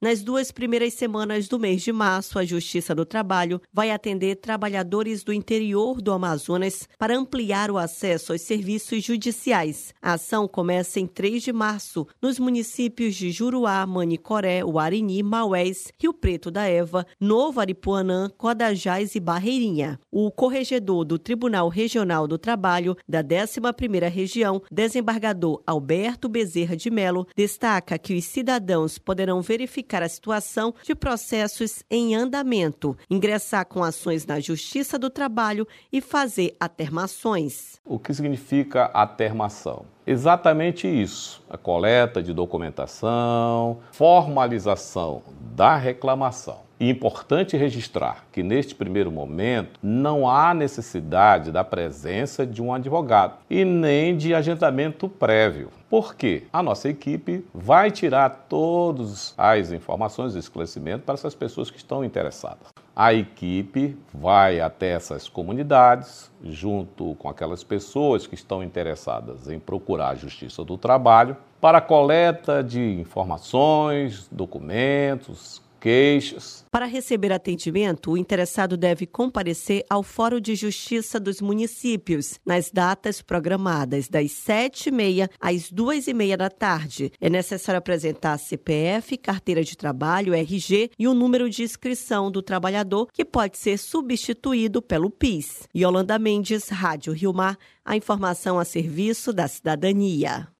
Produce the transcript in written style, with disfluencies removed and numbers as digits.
Nas 2 primeiras semanas do mês de março, a Justiça do Trabalho vai atender trabalhadores do interior do Amazonas para ampliar o acesso aos serviços judiciais. A ação começa em 3 de março, nos municípios de Juruá, Manicoré, Uarini, Maués, Rio Preto da Eva, Novo Aripuanã, Codajás e Barreirinha. O corregedor do Tribunal Regional do Trabalho da 11ª Região, desembargador Alberto Bezerra de Melo, destaca que os cidadãos poderão verificar a situação de processos em andamento, ingressar com ações na Justiça do Trabalho e fazer atermações. O que significa atermação? Exatamente isso, a coleta de documentação, formalização da reclamação. E é importante registrar que, neste primeiro momento, não há necessidade da presença de um advogado e nem de agendamento prévio. Por quê? A nossa equipe vai tirar todas as informações e esclarecimentos para essas pessoas que estão interessadas. A equipe vai até essas comunidades, junto com aquelas pessoas que estão interessadas em procurar a Justiça do Trabalho, para a coleta de informações, documentos, queixas. Para receber atendimento, o interessado deve comparecer ao Fórum de Justiça dos Municípios, nas datas programadas das 7h30 às 2h30 da tarde. É necessário apresentar CPF, carteira de trabalho, RG e o número de inscrição do trabalhador, que pode ser substituído pelo PIS. Yolanda Mendes, Rádio Rio Mar, a informação a serviço da cidadania.